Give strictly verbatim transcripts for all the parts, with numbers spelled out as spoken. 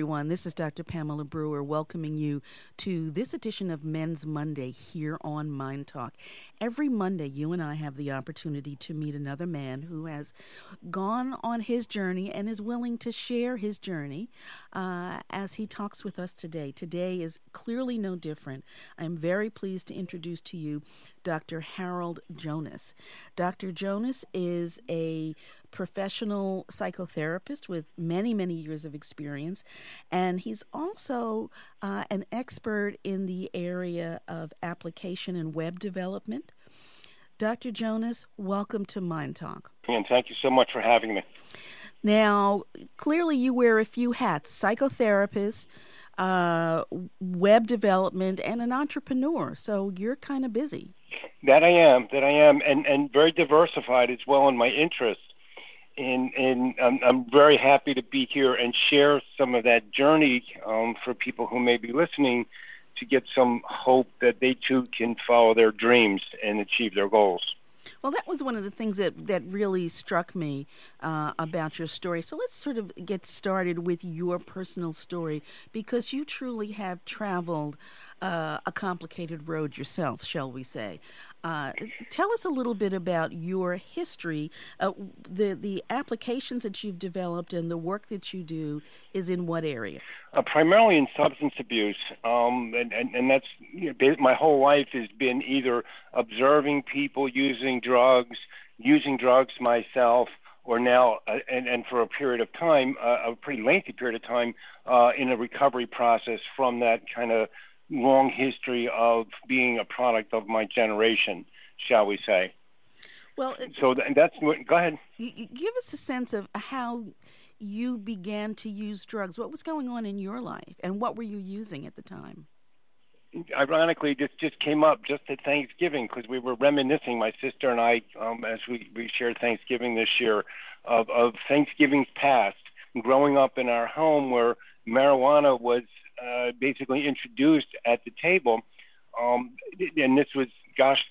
everyone. This is Doctor Pamela Brewer welcoming you to this edition of Men's Monday here on Mind Talk. Every Monday, you and I have the opportunity to meet another man who has gone on his journey and is willing to share his journey uh, as he talks with us today. Today is clearly no different. I'm very pleased to introduce to you Doctor Harold Jonas. Doctor Jonas is a professional psychotherapist with many, many years of experience, and he's also uh, an expert in the area of application and web development. Doctor Jonas, welcome to Mind Talk. And thank you so much for having me. Now, clearly you wear a few hats: psychotherapist, uh, web development, and an entrepreneur. So you're kind of busy. That I am, that I am, and, and very diversified as well in my interests. And, and I'm, I'm very happy to be here and share some of that journey um, for people who may be listening to get some hope that they too can follow their dreams and achieve their goals. Well, that was one of the things that, that really struck me uh, about your story. So let's sort of get started with your personal story, because you truly have traveled uh, a complicated road yourself, shall we say. Uh, tell us a little bit about your history. Uh, the, the applications that you've developed and the work that you do is in what area? Uh, primarily in substance abuse, um, and, and, and that's you know, my whole life has been either observing people using drugs, using drugs myself, or now, uh, and, and for a period of time, uh, a pretty lengthy period of time, uh, in a recovery process from that kind of long history of being a product of my generation, shall we say. Well, so th- that's, go ahead. Give us a sense of how you began to use drugs. What was going on in your life, and what were you using at the time? Ironically, this just came up just at Thanksgiving, because we were reminiscing, my sister and I, um, as we, we shared Thanksgiving this year, of, of Thanksgivings past, growing up in our home where marijuana was uh, basically introduced at the table. Um, and this was, gosh,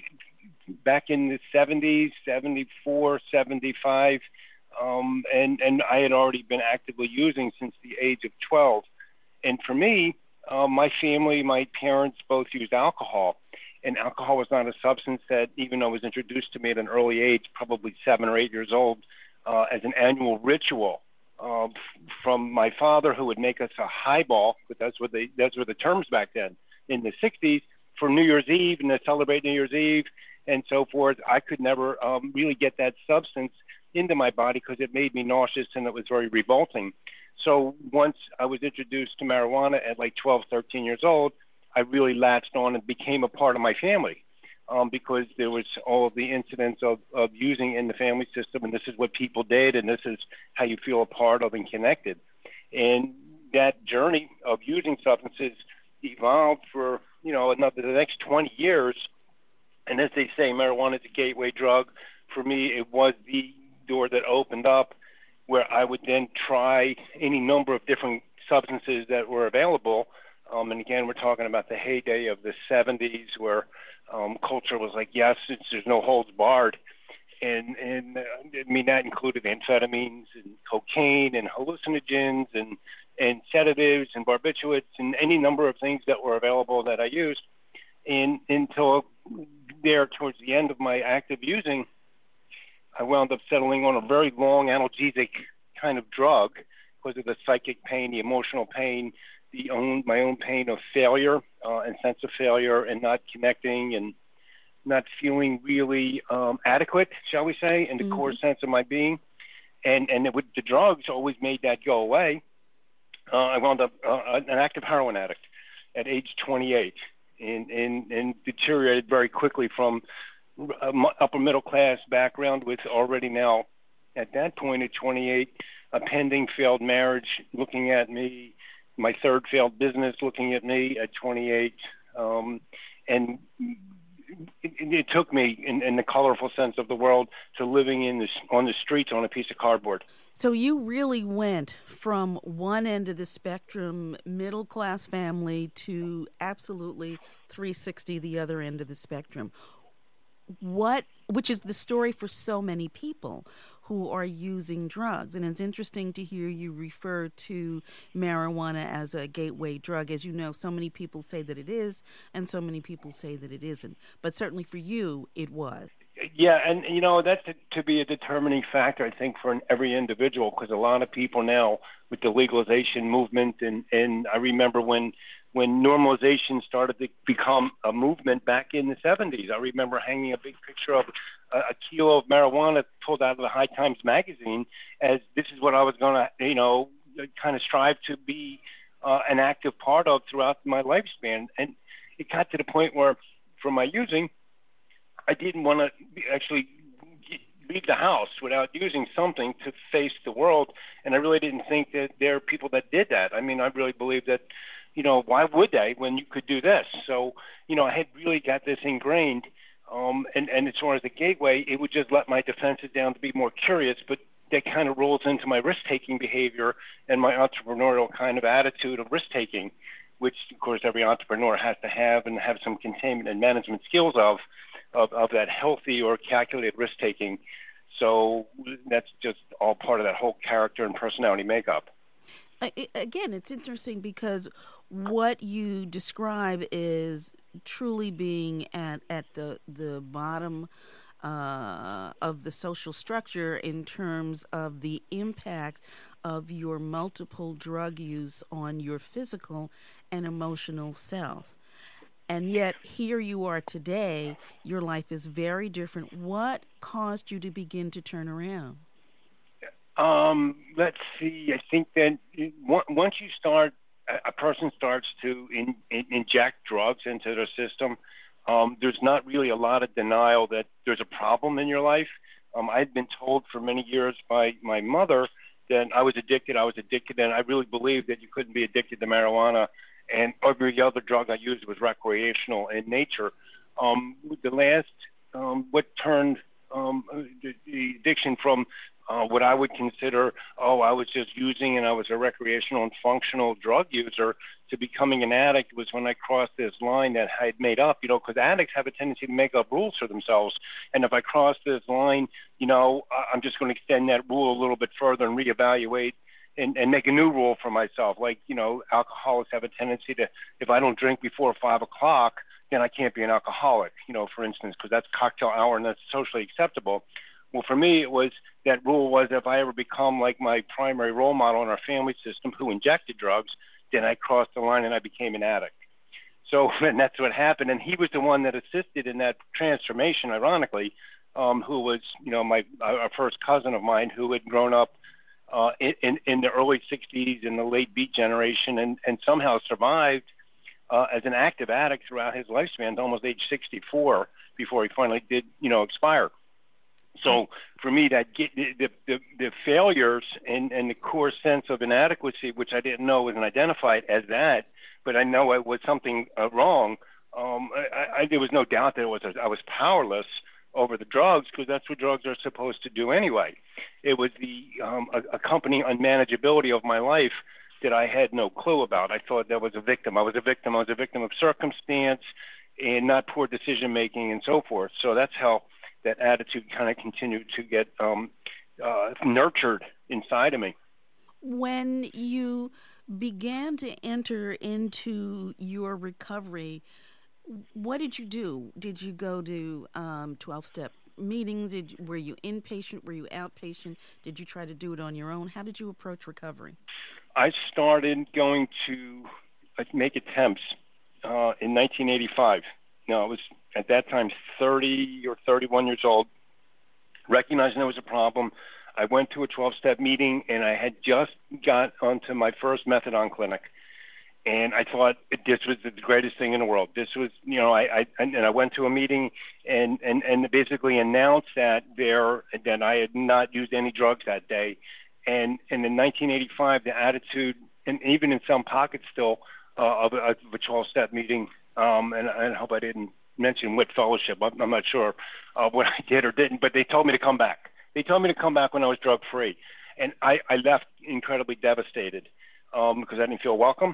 back in the seventies, seventy-four, seventy-five. Um, and, and I had already been actively using since the age of twelve. And for me, uh, my family, my parents both used alcohol. And alcohol was not a substance that, even though it was introduced to me at an early age, probably seven or eight years old, uh, as an annual ritual uh, from my father, who would make us a highball, but that's what they, those were the terms back then, in the sixties, for New Year's Eve and to celebrate New Year's Eve and so forth. I could never um, really get that substance into my body because it made me nauseous and it was very revolting. So once I was introduced to marijuana at like twelve, thirteen years old, I really latched on and became a part of my family um, because there was all of the incidents of, of using in the family system, and this is what people did, and this is how you feel a part of and connected. And that journey of using substances evolved for, you know, another the next twenty years. And as they say, marijuana is a gateway drug. For me, it was the door that opened up where I would then try any number of different substances that were available. Um, and again, we're talking about the heyday of the seventies where um, culture was like, yes, it's, there's no holds barred. And, and uh, I mean, that included amphetamines and cocaine and hallucinogens and, and sedatives and barbiturates and any number of things that were available that I used. And until there, towards the end of my active using, I wound up settling on a very long analgesic kind of drug because of the psychic pain, the emotional pain, the own my own pain of failure uh, and sense of failure and not connecting and not feeling really um, adequate, shall we say, in the mm-hmm. core sense of my being. And and it would, the drugs always made that go away. Uh, I wound up uh, an active heroin addict at age twenty-eight and, and, and deteriorated very quickly from a upper middle class background with already now, at that point at twenty-eight, a pending failed marriage looking at me, my third failed business looking at me at twenty-eight. Um, and it, it took me, in, in the colorful sense of the world, to living in this, on the streets on a piece of cardboard. So you really went from one end of the spectrum, middle class family, to absolutely three sixty the other end of the spectrum. What, which is the story for so many people. who are using drugs. And it's interesting to hear you refer to marijuana as a gateway drug. As you know, so many people say that it is, and so many people say that it isn't. But certainly for you, it was. Yeah, and, you know, that's to, to be a determining factor, I think, for every individual, because a lot of people now with the legalization movement, and, and I remember when when normalization started to become a movement back in the seventies. I remember hanging a big picture of a, a kilo of marijuana pulled out of the High Times magazine as this is what I was going to, you know, kind of strive to be uh, an active part of throughout my lifespan. And it got to the point where, for my using, I didn't want to actually leave the house without using something to face the world. And I really didn't think that there are people that did that. I mean, I really believe that, you know, why would they when you could do this? So, you know, I had really got this ingrained. Um, and, and as far as the gateway, it would just let my defenses down to be more curious, but that kind of rolls into my risk-taking behavior and my entrepreneurial kind of attitude of risk-taking, which, of course, every entrepreneur has to have and have some containment and management skills of, of, of that healthy or calculated risk-taking. So that's just all part of that whole character and personality makeup. Again, it's interesting because what you describe is truly being at, at the, the bottom uh, of the social structure in terms of the impact of your multiple drug use on your physical and emotional self. And yet here you are today, your life is very different. What caused you to begin to turn around? Um, let's see. I think that once you start, a person starts to in, in, inject drugs into their system, um, there's not really a lot of denial that there's a problem in your life. Um, I'd been told for many years by my mother that I was addicted, I was addicted, and I really believed that you couldn't be addicted to marijuana, and every other drug I used was recreational in nature. Um, the last, um, what turned um, the, the addiction from Uh, what I would consider, oh, I was just using and I was a recreational and functional drug user, to becoming an addict was when I crossed this line that I had made up, you know, because addicts have a tendency to make up rules for themselves. And if I cross this line, you know, I'm just going to extend that rule a little bit further and reevaluate and, and make a new rule for myself. Like, you know, alcoholics have a tendency to, if I don't drink before five o'clock, then I can't be an alcoholic, you know, for instance, because that's cocktail hour and that's socially acceptable. Well, for me, it was that rule was if I ever become like my primary role model in our family system who injected drugs, then I crossed the line and I became an addict. So, and that's what happened. And he was the one that assisted in that transformation, ironically, um, who was, you know, my a first cousin of mine who had grown up uh, in, in the early sixties in the late Beat generation and, and somehow survived uh, as an active addict throughout his lifespan to almost age sixty-four before he finally did, you know, expire. So for me, that get, the, the the failures and, and the core sense of inadequacy, which I didn't know wasn't identified as that, but I know it was something uh, wrong. Um, I, I, there was no doubt that it was I was powerless over the drugs because that's what drugs are supposed to do anyway. It was the um, accompanying unmanageability of my life that I had no clue about. I thought that was a victim. I was a victim. I was a victim of circumstance and not poor decision making and so forth. So that's how that attitude kind of continued to get um, uh, nurtured inside of me. When you began to enter into your recovery, what did you do? Did you go to um, twelve-step meetings? Did you, were you inpatient? Were you outpatient? Did you try to do it on your own? How did you approach recovery? I started going to uh, make attempts uh, in nineteen eighty-five. No, I was at that time thirty or thirty-one years old, recognizing there was a problem. I went to a twelve-step meeting, and I had just got onto my first methadone clinic. And I thought this was the greatest thing in the world. This was, you know, I, I and I went to a meeting and, and, and basically announced that there that I had not used any drugs that day. And, and in nineteen eighty-five, the attitude, and even in some pockets still, uh, of, a, of a twelve-step meeting, um, and I hope I didn't mention Wit Fellowship. I'm, I'm not sure uh, what I did or didn't, but they told me to come back. They told me to come back when I was drug-free. And I, I left incredibly devastated um, because I didn't feel welcome.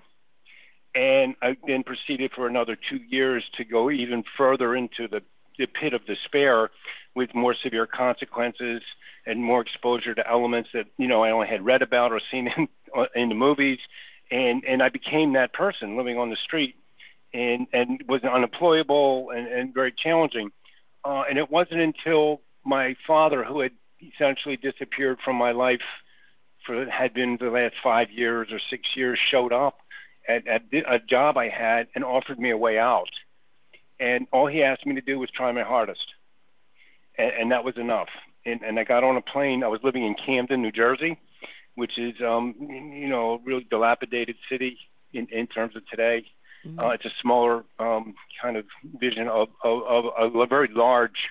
And I then proceeded for another two years to go even further into the, the pit of despair with more severe consequences and more exposure to elements that, you know, I only had read about or seen in, in the movies. And, and I became that person living on the street and, and was unemployable and, and very challenging. Uh, and it wasn't until my father, who had essentially disappeared from my life for had been the last five years or six years, showed up at, at a job I had and offered me a way out. And all he asked me to do was try my hardest. And, and that was enough. And, and I got on a plane. I was living in Camden, New Jersey, which is, um, you know, a really dilapidated city in, in terms of today. Mm-hmm. Uh, it's a smaller um, kind of vision of, of, of, of a very large,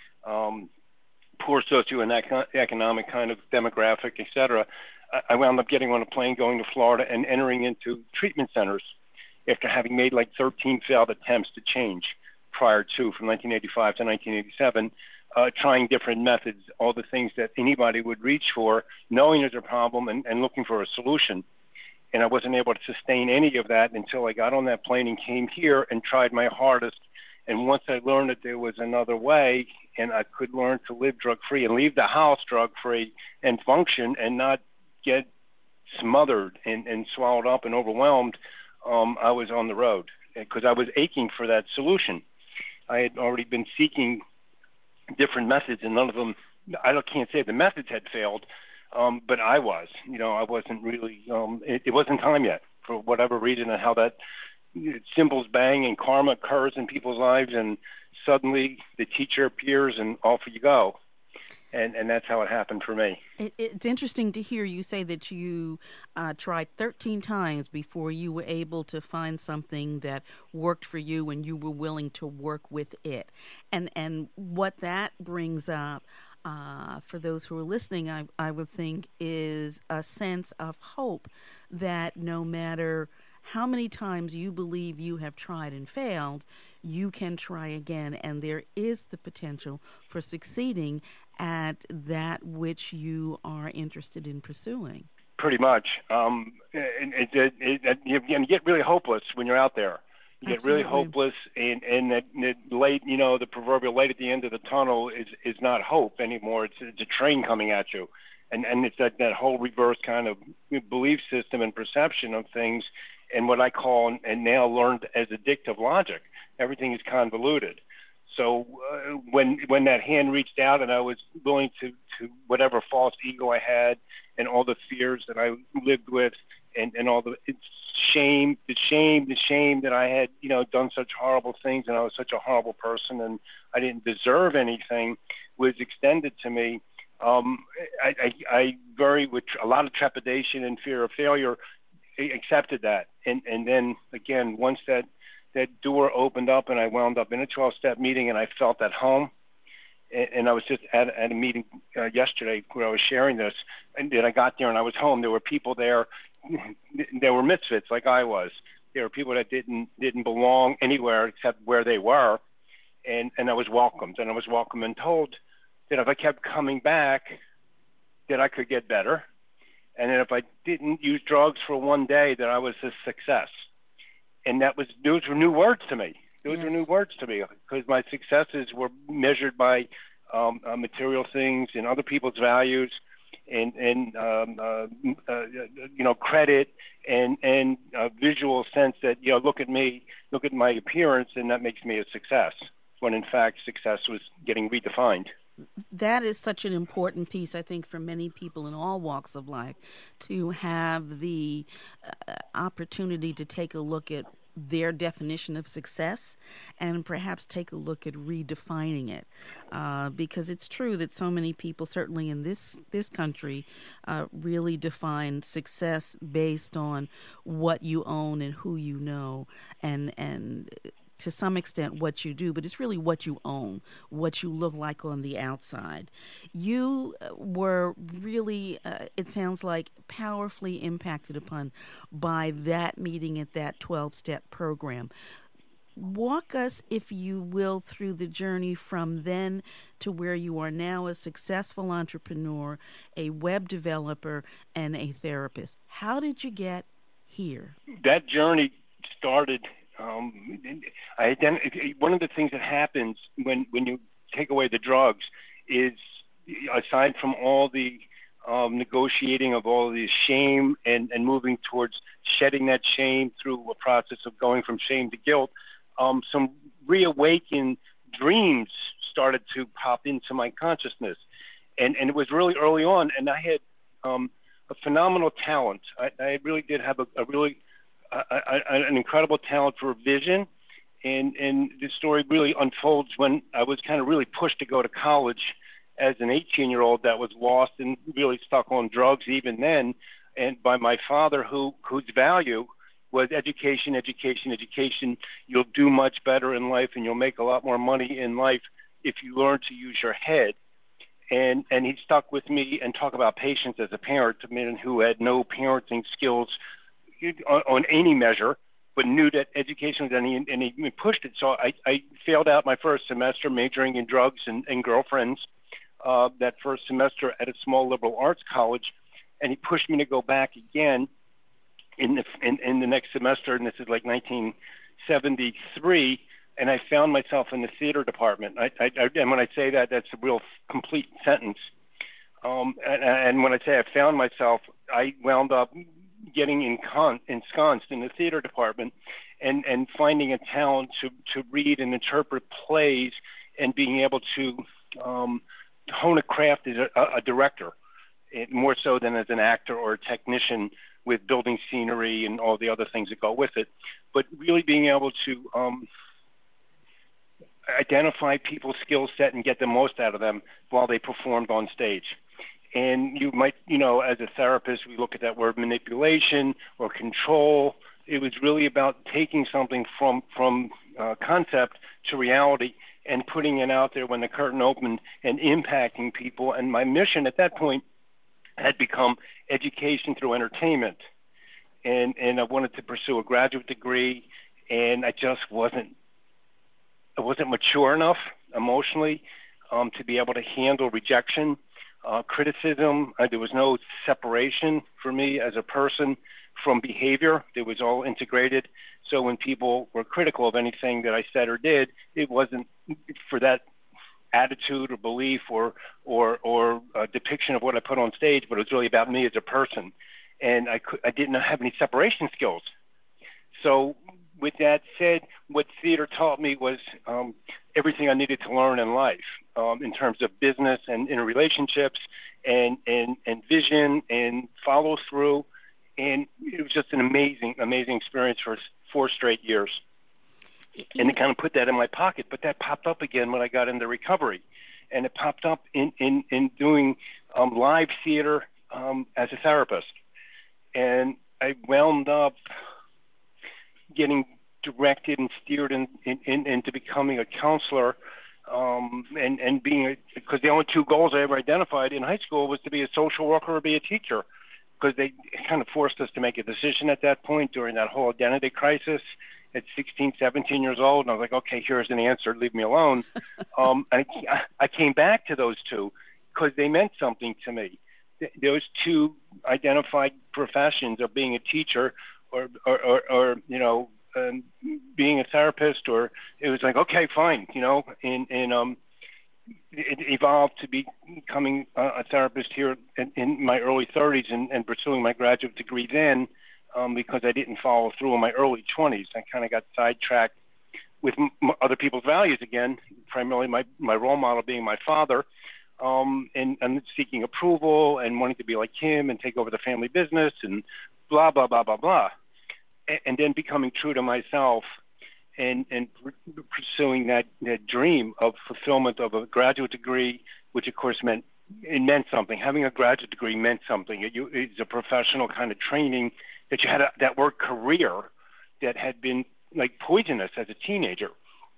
um, poor socioeconomic kind of demographic, et cetera. I wound up getting on a plane going to Florida and entering into treatment centers after having made like thirteen failed attempts to change prior to, from nineteen eighty-five to nineteen eighty-seven, uh, trying different methods, all the things that anybody would reach for, knowing there's a problem and, and looking for a solution. And I wasn't able to sustain any of that until I got on that plane and came here and tried my hardest. And once I learned that there was another way and I could learn to live drug-free and leave the house drug-free and function and not get smothered and, and swallowed up and overwhelmed, um, I was on the road because I was aching for that solution. I had already been seeking different methods, and none of them, I don't, can't say the methods had failed, um, but I was. You know, I wasn't really, um, it, it wasn't time yet for whatever reason, and how that cymbals bang and karma occurs in people's lives, and suddenly the teacher appears and off you go. And and that's how it happened for me. It, it's interesting to hear you say that you uh, tried thirteen times before you were able to find something that worked for you and you were willing to work with it. And and what that brings up uh, for those who are listening, I, I would think, is a sense of hope that no matter how many times you believe you have tried and failed, you can try again, and there is the potential for succeeding at that which you are interested in pursuing. Pretty much. Um, it, it, it, it, you get really hopeless when you're out there. You Absolutely. get really hopeless, and, and that, that late, you know, the proverbial light at the end of the tunnel is, is not hope anymore. It's, it's a train coming at you. And, and it's that, that whole reverse kind of belief system and perception of things, and what I call, and now learned as addictive logic. Everything is convoluted. So uh, when when that hand reached out and I was willing to, to whatever false ego I had and all the fears that I lived with and, and all the shame, the shame, the shame that I had, you know, done such horrible things and I was such a horrible person and I didn't deserve anything was extended to me. Um, I, I, I very, with a lot of trepidation and fear of failure, accepted that. And, and then, again, once that, that door opened up and I wound up in a twelve-step meeting and I felt at home, and, and I was just at, at a meeting uh, yesterday where I was sharing this, and then I got there and I was home. There were people there, there were misfits like I was. There were people that didn't didn't belong anywhere except where they were, and, and I was welcomed. And I was welcomed and told that if I kept coming back, that I could get better. And then if I didn't use drugs for one day, that I was a success. And that was, those were new words to me. Those yes. were new words to me because my successes were measured by um, uh, material things and other people's values and, and um, uh, uh, you know, credit and, and a visual sense that, you know, look at me, look at my appearance, and that makes me a success, when in fact success was getting redefined. That is such an important piece, I think, for many people in all walks of life, to have the uh, opportunity to take a look at their definition of success and perhaps take a look at redefining it. Uh, because it's true that so many people, certainly in this, this country, uh, really define success based on what you own and who you know, and and to some extent what you do, but it's really what you own, what you look like on the outside. You were really, uh, it sounds like, powerfully impacted upon by that meeting at that twelve-step program. Walk us, if you will, through the journey from then to where you are now, a successful entrepreneur, a web developer, and a therapist. How did you get here? That journey started Um, I ident- one of the things that happens when, when you take away the drugs is, aside from all the um, negotiating of all of this shame and, and moving towards shedding that shame through a process of going from shame to guilt, um, some reawakened dreams started to pop into my consciousness. And, and it was really early on, and I had um, a phenomenal talent. I, I really did have a, a really uh, a, an incredible talent for vision. And, and the story really unfolds when I was kind of really pushed to go to college as an eighteen-year-old that was lost and really stuck on drugs even then, and by my father, who whose value was education, education, education. You'll do much better in life, and you'll make a lot more money in life if you learn to use your head. And and he stuck with me and talk about patience as a parent, a man who had no parenting skills on, on any measure, but knew that education was, and he, and he pushed it. So I, I failed out my first semester majoring in drugs and, and girlfriends uh, that first semester at a small liberal arts college, and he pushed me to go back again in the in, in the next semester, and this is like nineteen seventy-three, and I found myself in the theater department. I, I, I, and when I say that, that's a real complete sentence. Um, and, and when I say I found myself, I wound up getting incon- ensconced in the theater department and, and finding a talent to, to read and interpret plays and being able to um, hone a craft as a, a director, it, more so than as an actor or a technician with building scenery and all the other things that go with it. But really being able to um, identify people's skill set and get the most out of them while they performed on stage. And you might, you know, as a therapist, we look at that word manipulation or control. It was really about taking something from from uh, concept to reality and putting it out there when the curtain opened and impacting people. And my mission at that point had become education through entertainment. And and I wanted to pursue a graduate degree, and I just wasn't I wasn't mature enough emotionally um, to be able to handle rejection. Uh, criticism, uh, there was no separation for me as a person from behavior. It was all integrated. So when people were critical of anything that I said or did, it wasn't for that attitude or belief or or or uh, depiction of what I put on stage, but it was really about me as a person. And I, could, I didn't have any separation skills. So with that said, what theater taught me was um, everything I needed to learn in life um, in terms of business and in relationships and, and, and vision and follow through. And it was just an amazing, amazing experience for four straight years. And it kind of put that in my pocket, but that popped up again when I got into recovery. And it popped up in, in, in doing um, live theater um, as a therapist. And I wound up getting directed and steered in, in, in, into becoming a counselor um, and, and being a, because the only two goals I ever identified in high school was to be a social worker or be a teacher, because they kind of forced us to make a decision at that point during that whole identity crisis at sixteen, seventeen years old. And I was like, okay, here's an answer. Leave me alone. um, and I, I came back to those two because they meant something to me. Th- those two identified professions of being a teacher or, or, or, or you know, um, being a therapist, or it was like, okay, fine, you know, and, and um, it evolved to be becoming a, a therapist here in, in my early thirties and, and pursuing my graduate degree then um, because I didn't follow through in my early twenties. I kind of got sidetracked with m- other people's values again, primarily my, my role model being my father, um, and, and seeking approval and wanting to be like him and take over the family business and blah, blah, blah, blah, blah. And, and then becoming true to myself and, and pursuing that, that dream of fulfillment of a graduate degree, which of course meant, it meant something. Having a graduate degree meant something. It, you, it's a professional kind of training that you had a, that word career that had been like poisonous as a teenager.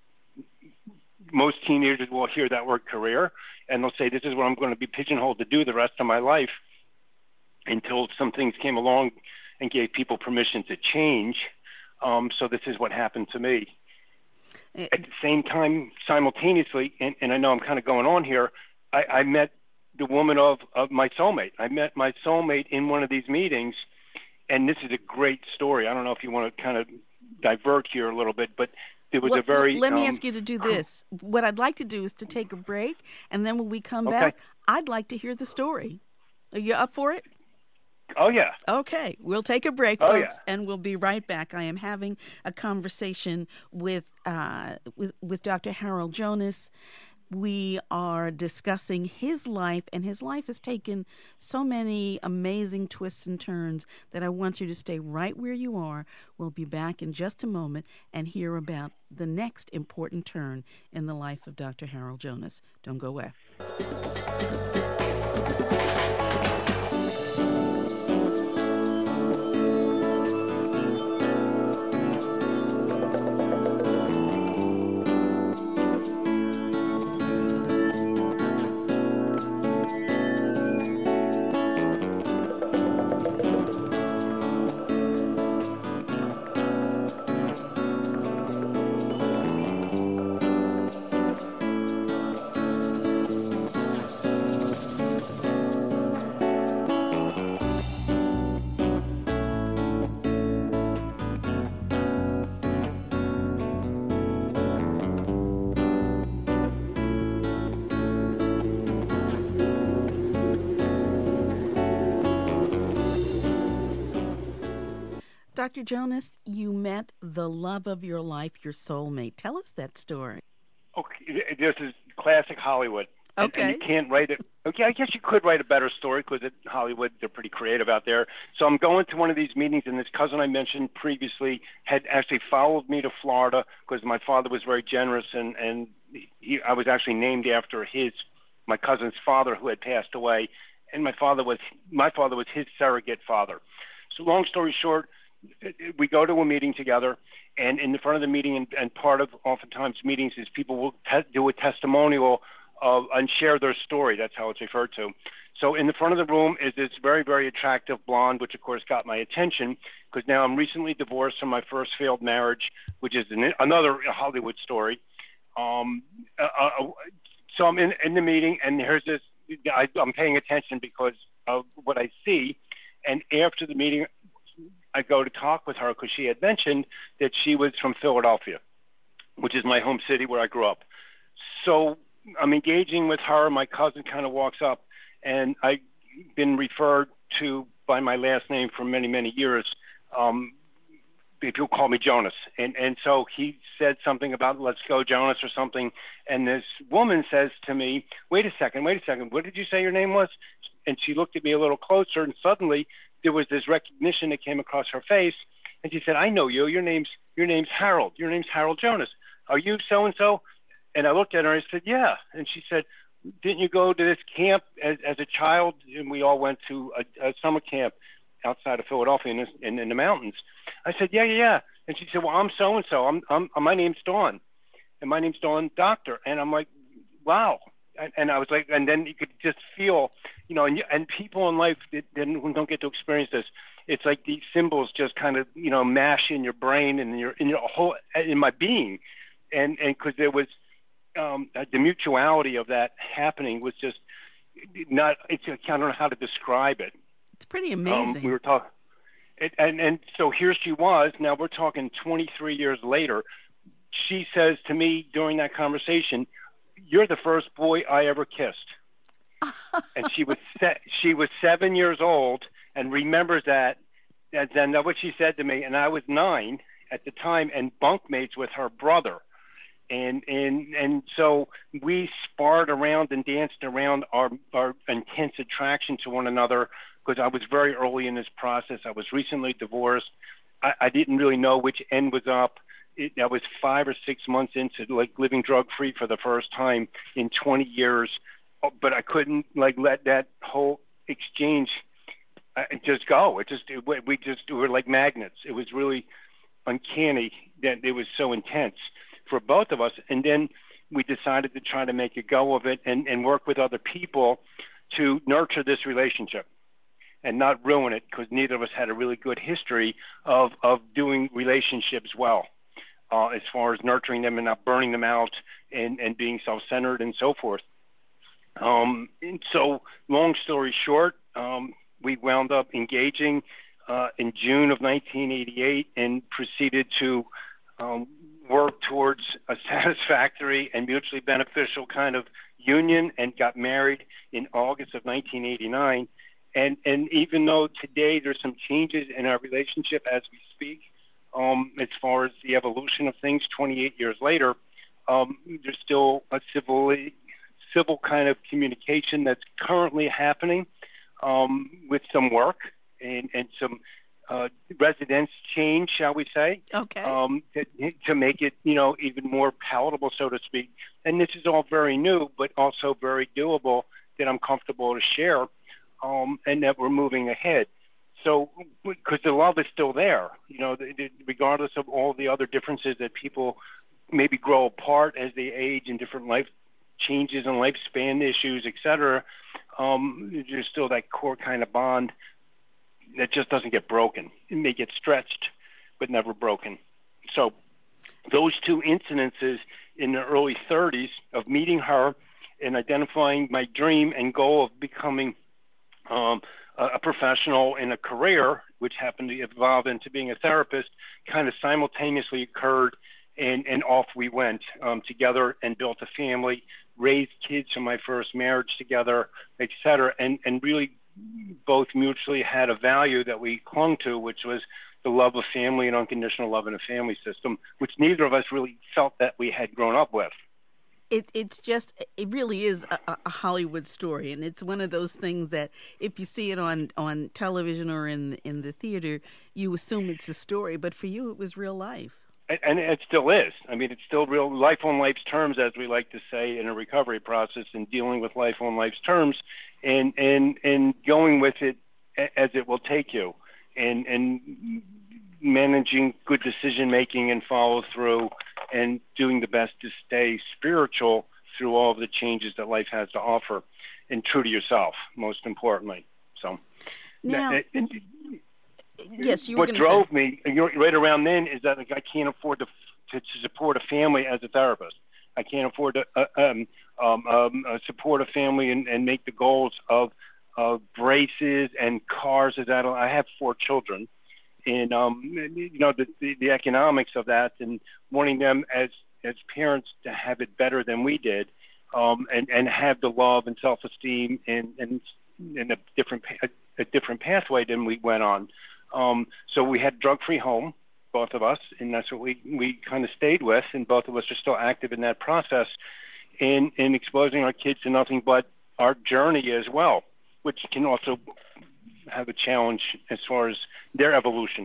Most teenagers will hear that word career and they'll say, this is what I'm going to be pigeonholed to do the rest of my life, until some things came along and gave people permission to change. Um, so this is what happened to me. It, At the same time, simultaneously, and, and I know I'm kind of going on here, I, I met the woman of, of my soulmate. I met my soulmate in one of these meetings, and this is a great story. I don't know if you want to kind of divert here a little bit, but it was well, a very. Let me um, ask you to do this. What I'd like to do is to take a break, and then when we come okay. back, I'd like to hear the story. Are you up for it? Oh, yeah. Okay, we'll take a break, Oh, folks, yeah. and we'll be right back. I am having a conversation with uh, with, with Doctor Harold Jonas. We are discussing his life, and his life has taken so many amazing twists and turns that I want you to stay right where you are. We'll be back in just a moment and hear about the next important turn in the life of Doctor Harold Jonas. Don't go away. Doctor Jonas, you met the love of your life, your soulmate. Tell us that story. Okay, this is classic Hollywood. And, Okay. and you can't write it. Okay, I guess you could write a better story because at Hollywood, they're pretty creative out there. So I'm going to one of these meetings, and this cousin I mentioned previously had actually followed me to Florida because my father was very generous, and, and he, I was actually named after his, my cousin's father who had passed away, and my father was, my father was his surrogate father. So long story short, we go to a meeting together, and in the front of the meeting, and, and part of oftentimes meetings is people will te- do a testimonial of, and share their story. That's how it's referred to. So in the front of the room is this very, very attractive blonde, which of course got my attention because now I'm recently divorced from my first failed marriage, which is an, another Hollywood story. Um, uh, uh, so I'm in, in the meeting, and here's this, I, I'm paying attention because of what I see. And after the meeting, I go to talk with her because she had mentioned that she was from Philadelphia, which is my home city where I grew up. So I'm engaging with her. My cousin kind of walks up, and I've been referred to by my last name for many, many years. Um, people call me Jonas. And, and so he said something about let's go Jonas or something. And this woman says to me, wait a second, wait a second. What did you say your name was? And she looked at me a little closer, and suddenly there was this recognition that came across her face. And she said, I know you. Your name's, your name's Harold. Your name's Harold Jonas. Are you so-and-so? And I looked at her and I said, yeah. And she said, didn't you go to this camp as, as a child? And we all went to a, a summer camp outside of Philadelphia in, in, in the mountains. I said, yeah, yeah, yeah. And she said, well, I'm so-and-so. I'm, I'm, my name's Dawn. And my name's Dawn Doctor. And I'm like, wow. And, and I was like, and then you could just feel, you know, and, you, and people in life that, that don't get to experience this. It's like these symbols just kind of, you know, mash in your brain and in your, in your whole, in my being. And, and cause there was, um, the mutuality of that happening was just not, it's, I don't know how to describe it. It's pretty amazing. Um, we were talking, and, and so here she was. Now we're talking twenty-three years later. She says to me during that conversation, you're the first boy I ever kissed. And she was se- she was seven years old and remembers that. And then that's what she said to me. And I was nine at the time and bunkmates with her brother. And and and so we sparred around and danced around our, our intense attraction to one another because I was very early in this process. I was recently divorced. I, I didn't really know which end was up. It, I was five or six months into like living drug free for the first time in twenty years, but I couldn't like let that whole exchange uh, just go. It just it, we just we were like magnets. It was really uncanny that it was so intense for both of us. And then we decided to try to make a go of it and, and work with other people to nurture this relationship and not ruin it because neither of us had a really good history of of doing relationships well. Uh, as far as nurturing them and not burning them out and, and being self-centered and so forth. Um, and so long story short, um, we wound up engaging uh, in June of nineteen eighty-eight and proceeded to um, work towards a satisfactory and mutually beneficial kind of union and got married in August of nineteen eighty-nine. And and even though today there's some changes in our relationship as we speak, um, as far as the evolution of things twenty-eight years later, um, there's still a civil, civil kind of communication that's currently happening um, with some work and, and some uh, residence change, shall we say, okay. um, to, to make it, you know, even more palatable, so to speak. And this is all very new, but also very doable that I'm comfortable to share, um, and that we're moving ahead. So, because the love is still there, you know, the, the, regardless of all the other differences that people maybe grow apart as they age and different life changes and lifespan issues, et cetera, um, there's still that core kind of bond that just doesn't get broken. It may get stretched, but never broken. So those two incidences in the early thirties of meeting her and identifying my dream and goal of becoming um, a professional in a career, which happened to evolve into being a therapist, kind of simultaneously occurred, and, and off we went um, together and built a family, raised kids from my first marriage together, et cetera, and, and really both mutually had a value that we clung to, which was the love of family and unconditional love in a family system, which neither of us really felt that we had grown up with. It, it's just, it really is a, a Hollywood story, and it's one of those things that if you see it on, on television or in in the theater, you assume it's a story, but for you, it was real life. And, and it still is. I mean, it's still real life on life's terms, as we like to say in a recovery process, and dealing with life on life's terms, and and and going with it as it will take you, and and managing good decision making and follow through, and doing the best to stay spiritual through all of the changes that life has to offer, and true to yourself, most importantly. So, now, and, and, yes, you were what drove say. me right around then is that like, I can't afford to, to to support a family as a therapist. I can't afford to uh, um, um, um, uh, support a family and, and make the goals of of braces and cars as that. I have four children. And, um, you know, the, the, the economics of that, and wanting them as, as parents to have it better than we did, um, and, and have the love and self-esteem and, and, and a different, a, a different pathway than we went on. Um, so we had drug-free home, both of us, and that's what we, we kind of stayed with, and both of us are still active in that process, and, and exposing our kids to nothing but our journey as well, which can also have a challenge as far as their evolution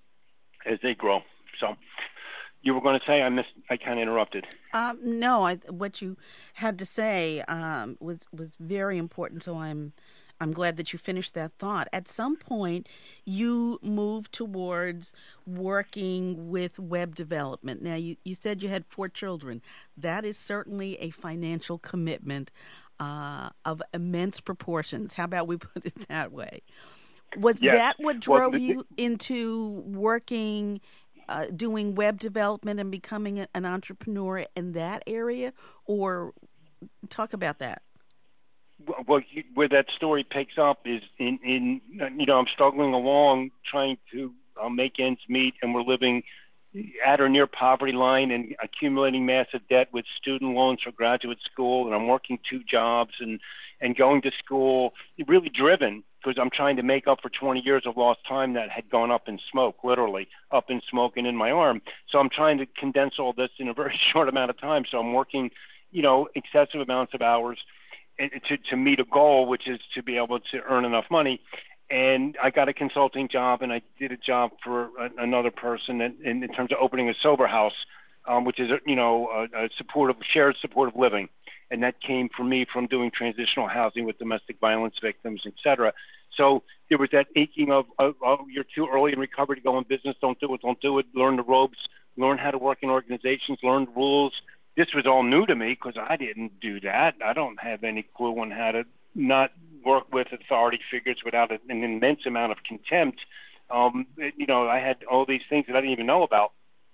as they grow. So you were going to say, I missed, I kind of interrupted. Um, no, I, what you had to say um, was, was very important. So I'm, I'm glad that you finished that thought. At some point, you moved towards working with web development. Now, you, you said you had four children. That is certainly a financial commitment Uh, of immense proportions. How about we put it that way? Was yes. that what drove well, you into working, uh, doing web development and becoming an entrepreneur in that area? Or talk about that. Well, where that story picks up is in, in you know, I'm struggling along trying to uh, make ends meet, and we're living at or near poverty line and accumulating massive debt with student loans for graduate school, and I'm working two jobs and, and going to school, really driven because I'm trying to make up for twenty years of lost time that had gone up in smoke, literally up in smoke and in my arm. So I'm trying to condense all this in a very short amount of time. So I'm working, you know, excessive amounts of hours to, to meet a goal, which is to be able to earn enough money. And I got a consulting job, and I did a job for a, another person in, in, in terms of opening a sober house, um, which is, you know, a, a supportive, shared supportive living. And that came from me from doing transitional housing with domestic violence victims, et cetera. So there was that aching of, oh, oh, you're too early in recovery to go in business. Don't do it. Don't do it. Learn the ropes. Learn how to work in organizations. Learn the rules. This was all new to me because I didn't do that. I don't have any clue on how to not work with authority figures without an immense amount of contempt. Um, you know, I had all these things that I didn't even know about.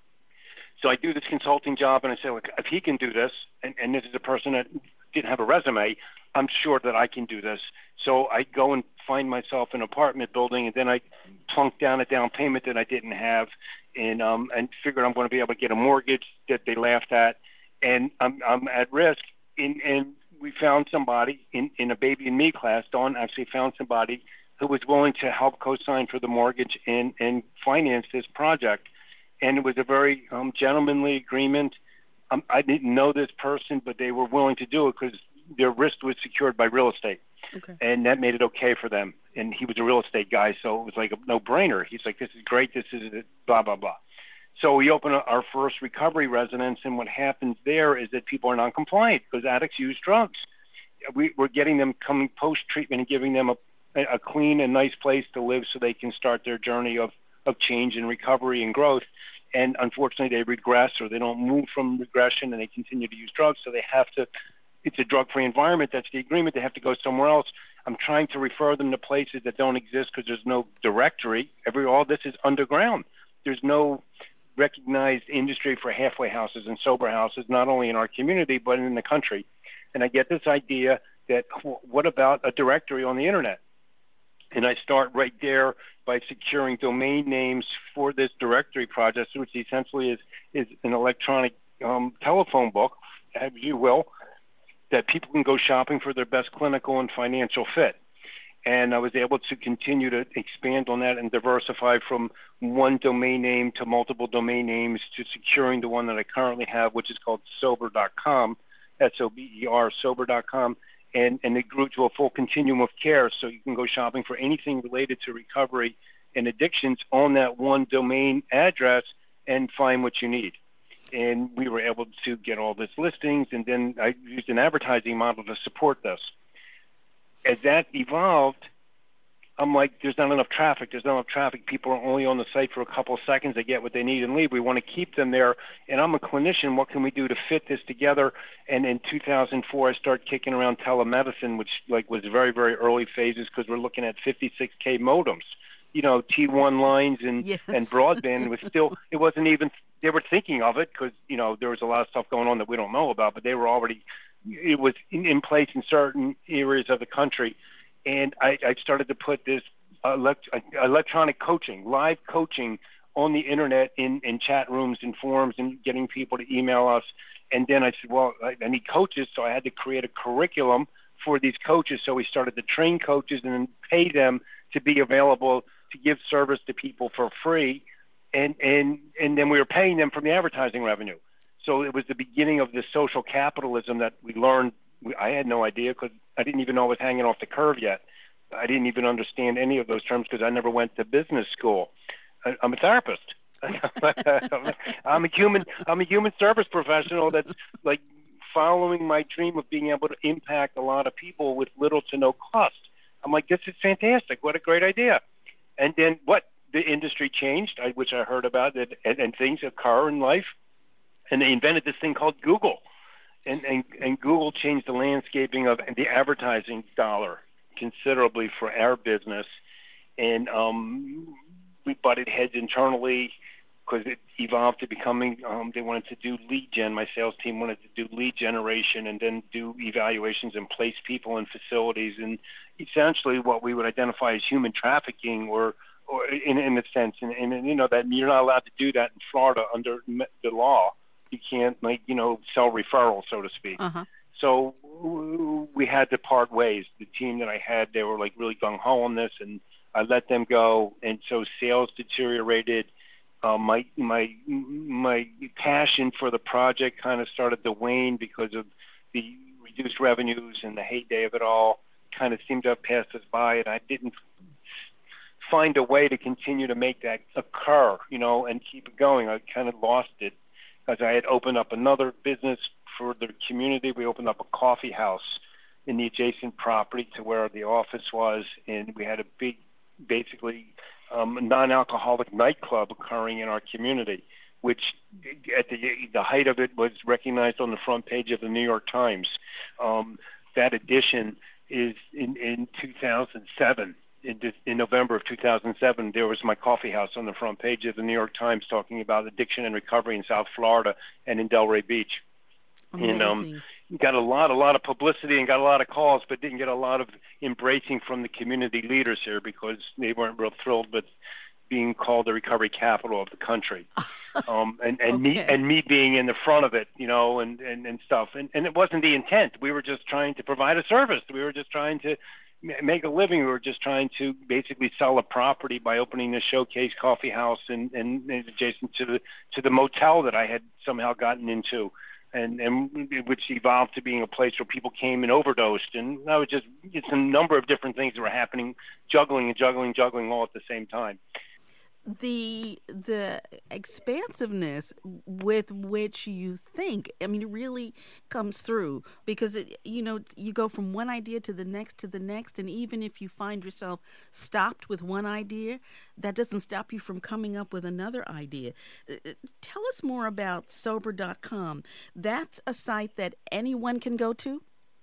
So I do this consulting job, and I say, look, if he can do this, and, and this is a person that didn't have a resume, I'm sure that I can do this. So I go and find myself an apartment building, and then I plunk down a down payment that I didn't have, and um, and figured I'm going to be able to get a mortgage that they laughed at, and I'm I'm at risk. In, and we found somebody in, in a baby and me class. Dawn actually found somebody who was willing to help co-sign for the mortgage and and finance this project, and it was a very um, gentlemanly agreement. Um, I didn't know this person, but they were willing to do it because their risk was secured by real estate. Okay. And that made it okay for them. And he was a real estate guy, so it was like a no-brainer. He's like, this is great, this is it, blah, blah, blah. So we opened our first recovery residence, and what happens there is that people are non-compliant because addicts use drugs. We, we're getting them coming post-treatment and giving them a, a clean and nice place to live so they can start their journey of, of change and recovery and growth. And unfortunately, they regress or they don't move from regression and they continue to use drugs, so they have to it's a drug-free environment. That's the agreement. They have to go somewhere else. I'm trying to refer them to places that don't exist because there's no directory. Every all this is underground. There's no recognized industry for halfway houses and sober houses, not only in our community but in the country. And I get this idea that what about a directory on the internet? And I start right there by securing domain names for this directory project, which essentially is is an electronic um, telephone book, if you will, that people can go shopping for their best clinical and financial fit. And I was able to continue to expand on that and diversify from one domain name to multiple domain names to securing the one that I currently have, which is called sober dot com, S O B E R, sober dot com. And, and it grew to a full continuum of care, so you can go shopping for anything related to recovery and addictions on that one domain address and find what you need. And we were able to get all this listings, and then I used an advertising model to support this. As that evolved, I'm like, there's not enough traffic. There's not enough traffic. People are only on the site for a couple of seconds. They get what they need and leave. We want to keep them there. And I'm a clinician. What can we do to fit this together? And in two thousand four, I started kicking around telemedicine, which like was very, very early phases because we're looking at fifty-six K modems. You know, T one lines and, yes. and broadband was still, it wasn't even, they were thinking of it because, you know, there was a lot of stuff going on that we don't know about, but they were already, it was in, in place in certain areas of the country. And I, I started to put this elect, electronic coaching, live coaching on the internet in, in chat rooms and forums and getting people to email us. And then I said, well, I, I need coaches, so I had to create a curriculum for these coaches. So we started to train coaches and then pay them to be available to give service to people for free. And, and, and then we were paying them from the advertising revenue. So it was the beginning of this social capitalism that we learned. I had no idea because I didn't even know I was hanging off the curve yet. I didn't even understand any of those terms because I never went to business school. I, I'm a therapist. I'm a human. I'm a human service professional that's like following my dream of being able to impact a lot of people with little to no cost. I'm like, this is fantastic. What a great idea. And then what? The industry changed, I, which I heard about, that, and, and things occur in life. And they invented this thing called Google. And, and, and Google changed the landscaping of the advertising dollar considerably for our business. And um, we butted heads internally because it evolved to becoming, um, they wanted to do lead gen. My sales team wanted to do lead generation and then do evaluations and place people in facilities. And essentially what we would identify as human trafficking or, or in, in a sense, and, and you know, that you're not allowed to do that in Florida under the law. You can't, like, you know, sell referrals, so to speak. Uh-huh. So we had to part ways. The team that I had, they were like really gung-ho on this, and I let them go. And so sales deteriorated. Uh, my my my passion for the project kind of started to wane because of the reduced revenues and the heyday of it all kind of seemed to have passed us by, and I didn't find a way to continue to make that occur, you know, and keep it going. I kind of lost it. Because I had opened up another business for the community. We opened up a coffee house in the adjacent property to where the office was, and we had a big, basically, um, non-alcoholic nightclub occurring in our community, which at the, the height of it was recognized on the front page of the New York Times. Um, that edition is in, in two thousand seven. In, in November of two thousand seven, there was my coffee house on the front page of the New York Times talking about addiction and recovery in South Florida and in Delray Beach. Amazing. And um, got a lot, a lot of publicity and got a lot of calls, but didn't get a lot of embracing from the community leaders here because they weren't real thrilled with being called the recovery capital of the country, um, and and okay. me and me being in the front of it, you know, and and, and stuff. And, and it wasn't the intent. We were just trying to provide a service. We were just trying to make a living. We were just trying to basically sell a property by opening a showcase coffee house and, and, and adjacent to the to the motel that I had somehow gotten into. And, and which evolved to being a place where people came and overdosed. And that was just, it's a number of different things that were happening, juggling and juggling, juggling all at the same time. The the expansiveness with which you think, I mean, it really comes through because, it, you know, you go from one idea to the next to the next. And even if you find yourself stopped with one idea, that doesn't stop you from coming up with another idea. Tell us more about sober dot com. That's a site that anyone can go to?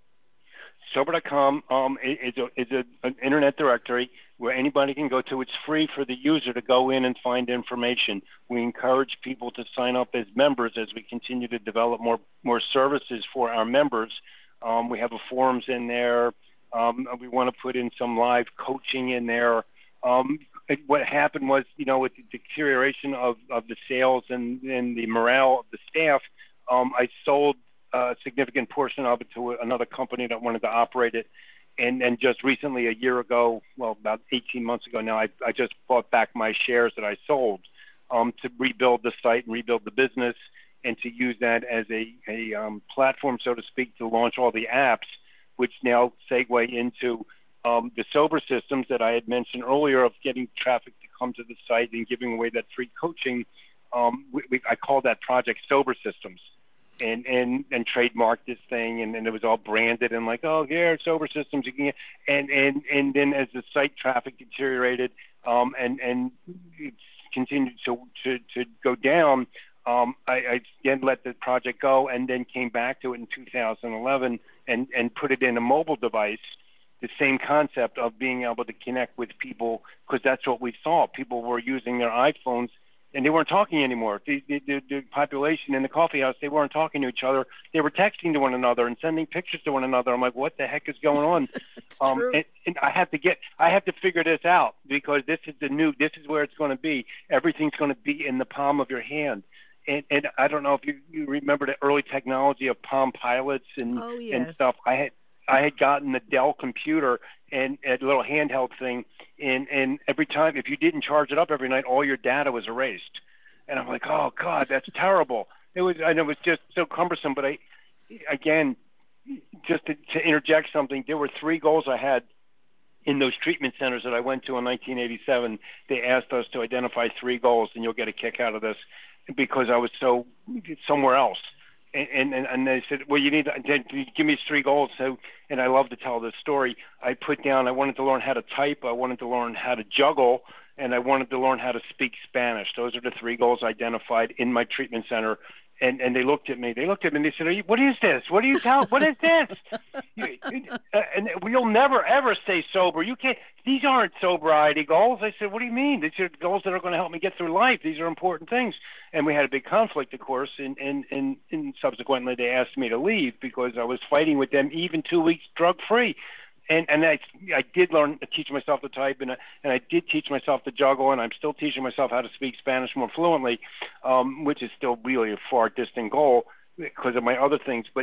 sober dot com um, is, a, is a, an internet directory where anybody can go to. It's free for the user to go in and find information. We encourage people to sign up as members as we continue to develop more more services for our members. Um, we have a forums in there. Um, we want to put in some live coaching in there. Um, it, what happened was, you know, with the deterioration of, of the sales and, and the morale of the staff, um, I sold a significant portion of it to another company that wanted to operate it. And, and just recently, a year ago, well, about eighteen months ago now, I, I just bought back my shares that I sold um, to rebuild the site and rebuild the business and to use that as a, a um, platform, so to speak, to launch all the apps, which now segue into um, the sober systems that I had mentioned earlier of getting traffic to come to the site and giving away that free coaching. Um, we, we, I call that Project Sober Systems. And, and and trademarked this thing, and, and it was all branded and like, oh, yeah, sober systems. You can get, and, and, and then as the site traffic deteriorated um, and, and it continued to, to, to go down, um, I, I then let the project go and then came back to it in two thousand eleven and, and put it in a mobile device, the same concept of being able to connect with people, because that's what we saw. People were using their iPhones and they weren't talking anymore. The, the, the, the population in the coffee house, they weren't talking to each other. They were texting to one another and sending pictures to one another. I'm like, what the heck is going on? It's um, true. And, and I have to get, I have to figure this out because this is the new, this is where it's going to be. Everything's going to be in the palm of your hand. And, and I don't know if you, you remember the early technology of Palm Pilots and, oh, yes. and stuff. I had, I had gotten the Dell computer and a little handheld thing, and, and every time, if you didn't charge it up every night, all your data was erased. And I'm like, oh, God, that's terrible. It was, I know it was just so cumbersome. But I, again, just to, to interject something, there were three goals I had in those treatment centers that I went to in nineteen eighty-seven. They asked us to identify three goals, and you'll get a kick out of this, because I was so somewhere else. And, and and they said, well, you need to give me three goals. So, and I love to tell this story. I put down, I wanted to learn how to type, I wanted to learn how to juggle, and I wanted to learn how to speak Spanish. Those are the three goals identified in my treatment center. And and they looked at me. They looked at me and they said, Are you, what is this? What do you tell? What is this? you, uh, and we'll never, ever stay sober. You can't. These aren't sobriety goals. I said, what do you mean? These are goals that are going to help me get through life. These are important things. And we had a big conflict, of course, and, and, and, and subsequently they asked me to leave because I was fighting with them even two weeks drug-free. And and I I did learn to teach myself to type, and I, and I did teach myself to juggle, and I'm still teaching myself how to speak Spanish more fluently, um, which is still really a far distant goal because of my other things. But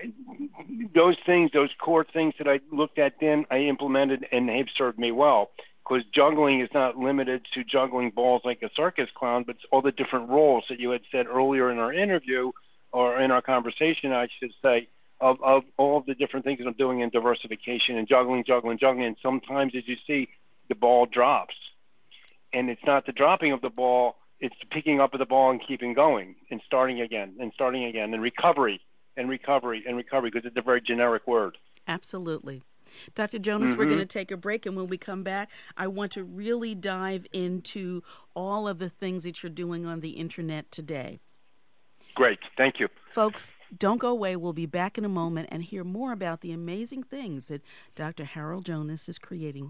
those things, those core things that I looked at then, I implemented, and they've served me well. Because juggling is not limited to juggling balls like a circus clown, but it's all the different roles that you had said earlier in our interview, or in our conversation, I should say. Of, of all of the different things that I'm doing in diversification and juggling, juggling, juggling. And sometimes, as you see, the ball drops. And it's not the dropping of the ball, it's the picking up of the ball and keeping going and starting again and starting again and recovery and recovery and recovery, because it's a very generic word. Absolutely. Doctor Jonas, mm-hmm. We're going to take a break, and when we come back, I want to really dive into all of the things that you're doing on the internet today. Great. Thank you. Folks, don't go away. We'll be back in a moment and hear more about the amazing things that Doctor Harold Jonas is creating.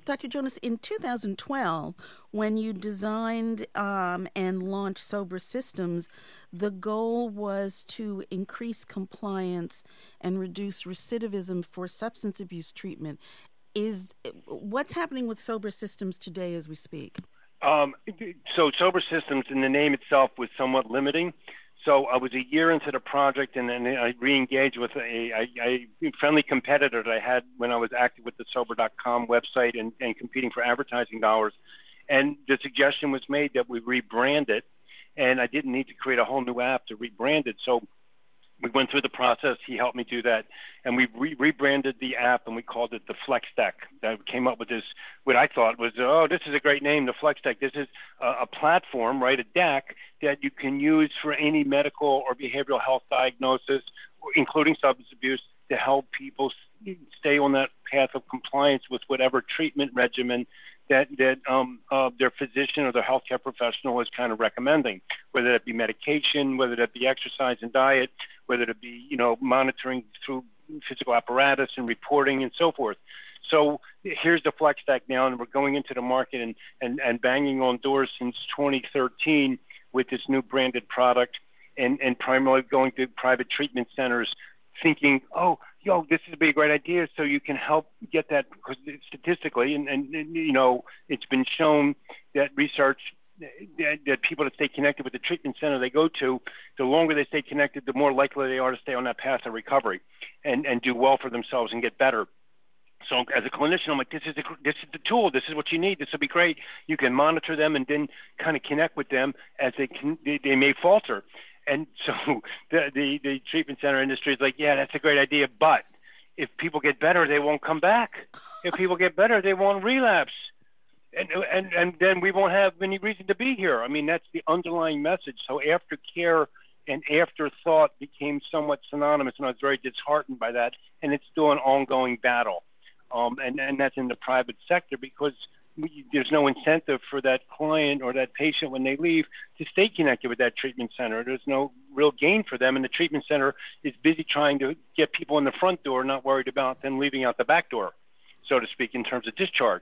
Doctor Jonas, in two thousand twelve, when you designed um, and launched Sober Systems, the goal was to increase compliance and reduce recidivism for substance abuse treatment. Is what's happening with Sober Systems today as we speak? Um, so Sober Systems, in the name itself, was somewhat limiting. So I was a year into the project, and then I re-engaged with a, a, a friendly competitor that I had when I was active with the sober dot com website and, and competing for advertising dollars. And the suggestion was made that we rebrand it, and I didn't need to create a whole new app to rebrand it. So we went through the process. He helped me do that, and we re- rebranded the app, and we called it the FlexDeck. That came up with this, what I thought was, oh, this is a great name, the FlexDeck. This is a, a platform, right, a deck that you can use for any medical or behavioral health diagnosis, including substance abuse, to help people stay on that path of compliance with whatever treatment regimen that that um, uh, their physician or their healthcare professional is kind of recommending, whether that be medication, whether that be exercise and diet, whether it be, you know, monitoring through physical apparatus and reporting and so forth. So here's the FlexDeck now, and we're going into the market and, and, and banging on doors since twenty thirteen with this new branded product, and, and primarily going to private treatment centers thinking, oh, yo, this would be a great idea, so you can help get that, because statistically, and, and, and you know, it's been shown that research that, that people that stay connected with the treatment center they go to, the longer they stay connected, the more likely they are to stay on that path of recovery and, and do well for themselves and get better. So as a clinician, I'm like, this is the, this is the tool. This is what you need. This will be great. You can monitor them and then kind of connect with them as they can, they, they may falter. And so the, the, the treatment center industry is like, yeah, that's a great idea. But if people get better, they won't come back. If people get better, they won't relapse. And, and, and then we won't have any reason to be here. I mean, that's the underlying message. So aftercare and afterthought became somewhat synonymous, and I was very disheartened by that. And it's still an ongoing battle. Um, and, and that's in the private sector, because we, there's no incentive for that client or that patient when they leave to stay connected with that treatment center. There's no real gain for them, and the treatment center is busy trying to get people in the front door, not worried about them leaving out the back door, so to speak, in terms of discharge.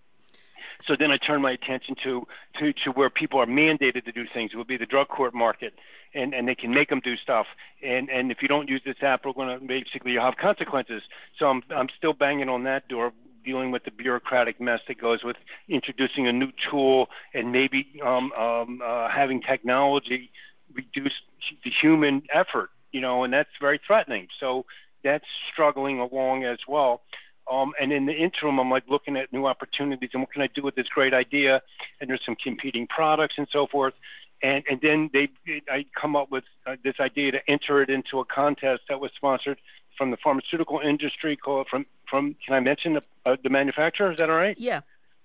So then I turn my attention to, to, to where people are mandated to do things. It would be the drug court market, and, and they can make them do stuff. And, and if you don't use this app, we're going to basically have consequences. So I'm, I'm still banging on that door, dealing with the bureaucratic mess that goes with introducing a new tool and maybe um, um, uh, having technology reduce the human effort, you know, and that's very threatening. So that's struggling along as well. Um, and in the interim, I'm like looking at new opportunities and what can I do with this great idea? And there's some competing products and so forth. And, and then they, I come up with uh, this idea to enter it into a contest that was sponsored from the pharmaceutical industry, called from, from can I mention the, uh, the manufacturer? Is that all right? Yeah.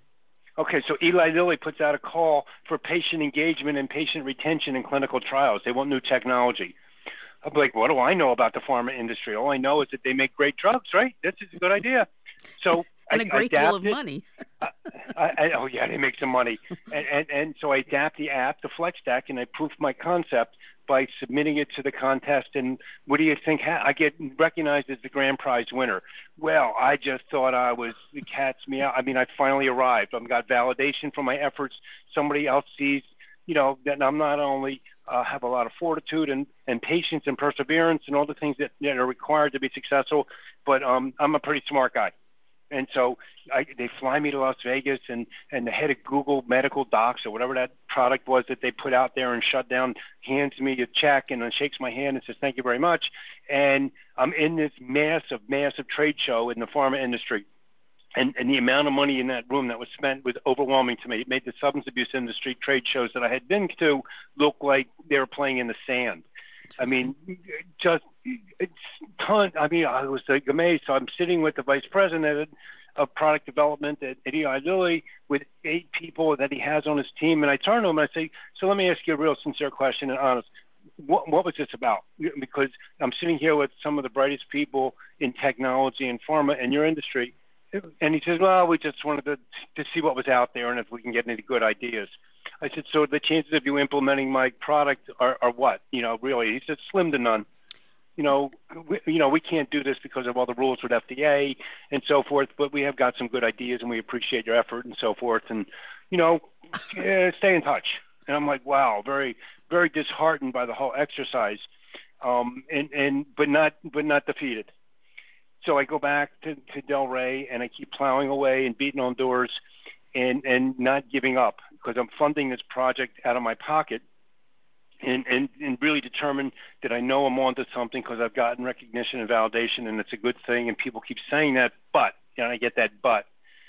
Okay, so Eli Lilly puts out a call for patient engagement and patient retention in clinical trials. They want new technology. I'm like, what do I know about the pharma industry? All I know is that they make great drugs, right? This is a good idea. So and I, a great deal of it. money. I, I, oh, yeah, they make some money. And, and, and so I adapt the app, the FlexDeck, and I proof my concept by submitting it to the contest. And what do you think? I get recognized as the grand prize winner. Well, I just thought I was the cat's meow. I mean, I finally arrived. I've got validation for my efforts. Somebody else sees, you know, that I'm not only uh, have a lot of fortitude and, and patience and perseverance and all the things that, that are required to be successful, but um, I'm a pretty smart guy. And so I, they fly me to Las Vegas, and, and the head of Google Medical Docs or whatever that product was that they put out there and shut down hands me a check and then shakes my hand and says, thank you very much. And I'm in this massive, massive trade show in the pharma industry. And, and the amount of money in that room that was spent was overwhelming to me. It made the substance abuse industry trade shows that I had been to look like they were playing in the sand. I mean, just it's ton. I mean, I was like amazed. So I'm sitting with the vice president of product development at, at Eli Lilly with eight people that he has on his team, and I turn to him and I say, "So let me ask you a real sincere question and honest. What, what was this about? Because I'm sitting here with some of the brightest people in technology and pharma in your industry." And he says, well, we just wanted to, to see what was out there and if we can get any good ideas. I said, so the chances of you implementing my product are, are what? You know, really? He said, slim to none. you know, we, you know, we can't do this because of all the rules with F D A and so forth, but we have got some good ideas and we appreciate your effort and so forth. And, you know, yeah, stay in touch. And I'm like, wow, very, very disheartened by the whole exercise, um, and, and but not but not defeated. So I go back to, to Delray and I keep plowing away and beating on doors and, and not giving up because I'm funding this project out of my pocket and, and, and really determined that I know I'm onto something because I've gotten recognition and validation and it's a good thing and people keep saying that, but, and I get that but,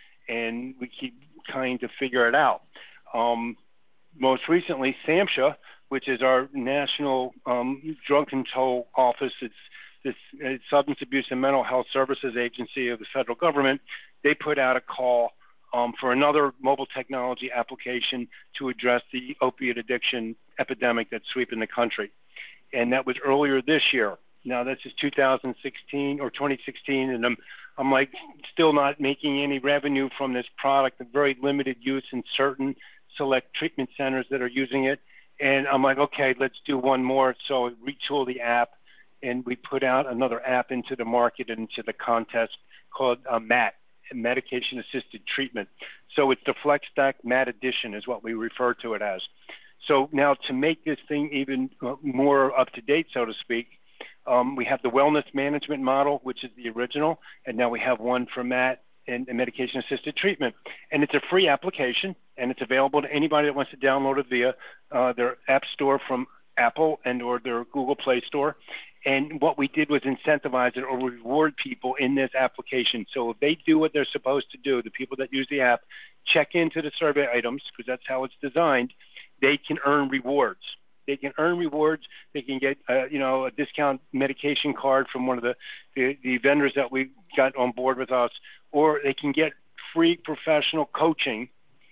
and we keep trying to figure it out. Um, most recently, SAMHSA, which is our National um, Drug Control Office, it's this uh, Substance Abuse and Mental Health Services Agency of the federal government, they put out a call um, for another mobile technology application to address the opiate addiction epidemic that's sweeping the country. And that was earlier this year. Now, this is two thousand sixteen or twenty sixteen, and I'm, I'm like still not making any revenue from this product, a very limited use in certain select treatment centers that are using it. And I'm like, okay, let's do one more. So I retool the app, and we put out another app into the market and into the contest called uh, M A T, Medication Assisted Treatment. So it's the FlexStack M A T edition is what we refer to it as. So now to make this thing even uh, more up to date, so to speak, um, we have the wellness management model, which is the original, and now we have one for M A T and, and medication assisted treatment. And it's a free application, and it's available to anybody that wants to download it via uh, their app store from Apple and or their Google Play Store. And what we did was incentivize it or reward people in this application. So if they do what they're supposed to do, the people that use the app, check into the survey items, because that's how it's designed, they can earn rewards. They can earn rewards. They can get, uh, you know, a discount medication card from one of the, the, the vendors that we got on board with us, or they can get free professional coaching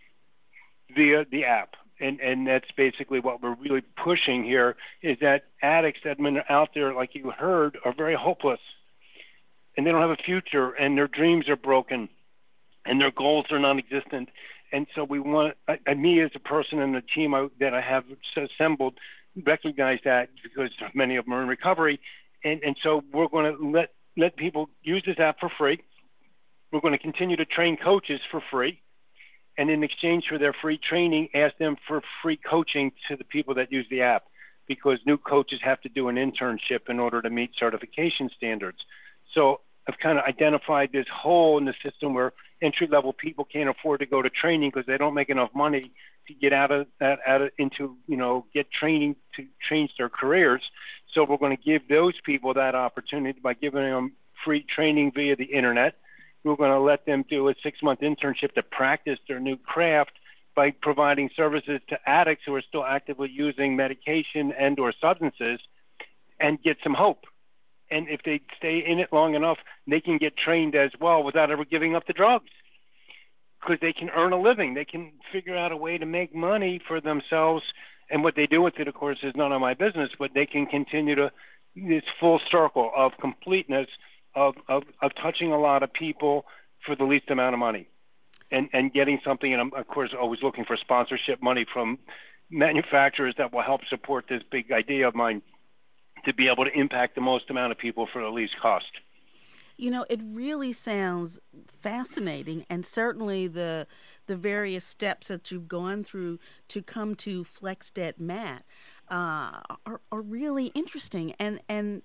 via the app. And, and that's basically what we're really pushing here is that addicts that are out there, like you heard, are very hopeless and they don't have a future and their dreams are broken and their goals are non-existent. And so we want, uh, me as a person and the team I, that I have assembled recognize that because many of them are in recovery. And, and so we're going to let, let people use this app for free. We're going to continue to train coaches for free. And in exchange for their free training, ask them for free coaching to the people that use the app, because new coaches have to do an internship in order to meet certification standards. So I've kind of identified this hole in the system where entry-level people can't afford to go to training because they don't make enough money to get out of that, out of, into, you know, get training to change their careers. So we're going to give those people that opportunity by giving them free training via the internet. We're going to let them do a six-month internship to practice their new craft by providing services to addicts who are still actively using medication and or substances and get some hope. And if they stay in it long enough, they can get trained as well without ever giving up the drugs because they can earn a living. They can figure out a way to make money for themselves. And what they do with it, of course, is none of my business, but they can continue to this full circle of completeness Of, of, of touching a lot of people for the least amount of money and, and getting something. And I'm, of course, always looking for sponsorship money from manufacturers that will help support this big idea of mine to be able to impact the most amount of people for the least cost. You know, it really sounds fascinating, and certainly the the various steps that you've gone through to come to FlexStack M A T uh, are, are really interesting. And, and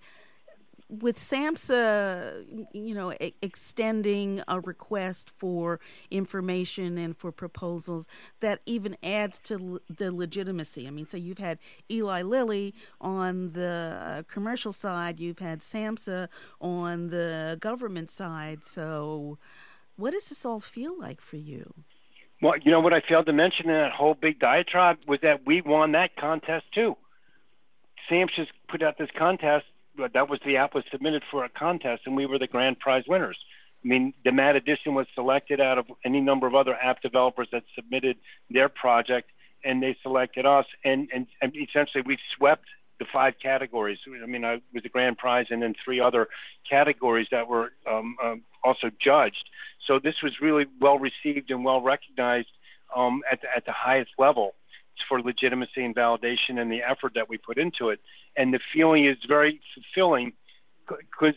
with SAMHSA, you know, e- extending a request for information and for proposals, that even adds to l- the legitimacy. I mean, so you've had Eli Lilly on the uh, commercial side, you've had SAMHSA on the government side. So what does this all feel like for you? Well, you know what I failed to mention in that whole big diatribe was that we won that contest too. SAMHSA's put out this contest. That was the app was submitted for a contest, and we were the grand prize winners. I mean, the M A T edition was selected out of any number of other app developers that submitted their project, and they selected us. And, and, and essentially, we swept the five categories. I mean, I was the grand prize, and then three other categories that were um, um, also judged. So this was really well received and well recognized um, at the, at the highest level for legitimacy and validation and the effort that we put into it. And the feeling is very fulfilling because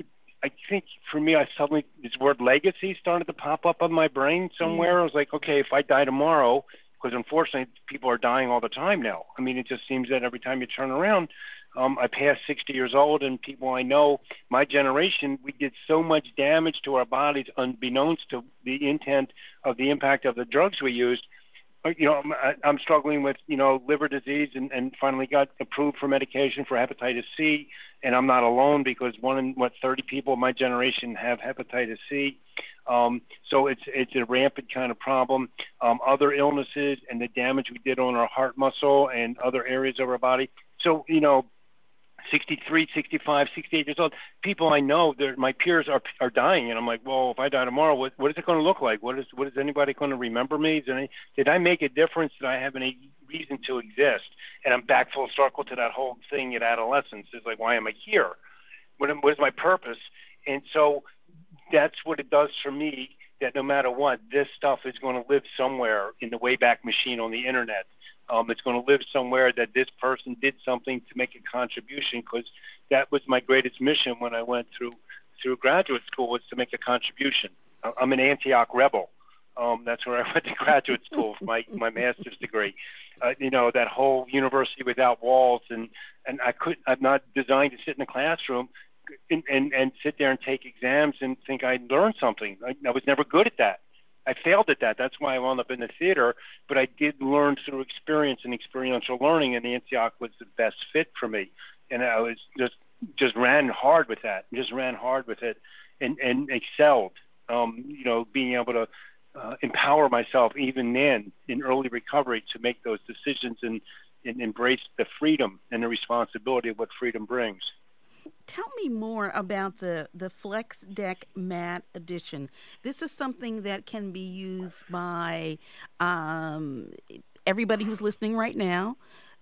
I think for me, I suddenly, this word legacy started to pop up on my brain somewhere. Mm. I was like, okay, if I die tomorrow, because unfortunately people are dying all the time now. I mean, it just seems that every time you turn around, um, I passed sixty years old, and people I know, my generation, we did so much damage to our bodies unbeknownst to the intent of the impact of the drugs we used. You know, I'm, I'm struggling with, you know, liver disease and, and finally got approved for medication for hepatitis C. And I'm not alone because one in, what, thirty people in my generation have hepatitis C. Um, so it's it's a rampant kind of problem. Um, other illnesses and the damage we did on our heart muscle and other areas of our body. So, you know, sixty-three, sixty-five, sixty-eight years old, people I know, my peers are are dying, and I'm like, well, if I die tomorrow, what, what is it going to look like? What is what is anybody going to remember me? Is there any, did I make a difference? Did I have any reason to exist? And I'm back full circle to that whole thing at adolescence. It's like, why am I here? What, what is my purpose? And so that's what it does for me, that no matter what, this stuff is going to live somewhere in the Wayback Machine on the internet. Um, it's going to live somewhere that this person did something to make a contribution, because that was my greatest mission when I went through through graduate school, was to make a contribution. I'm an Antioch rebel. Um, that's where I went to graduate school for my, my master's degree. Uh, you know, that whole university without walls, and, and I could, I'm not designed to sit in a classroom and, and, and sit there and take exams and think I learned something. I, I was never good at that. I failed at that. That's why I wound up in the theater. But I did learn through experience and experiential learning, and Antioch was the best fit for me. And I was just just ran hard with that, just ran hard with it, and, and excelled. Um, you know, being able to uh, empower myself even then in early recovery to make those decisions and, and embrace the freedom and the responsibility of what freedom brings. Tell me more about the, the Flex Deck Mat Edition. This is something that can be used by um, everybody who's listening right now,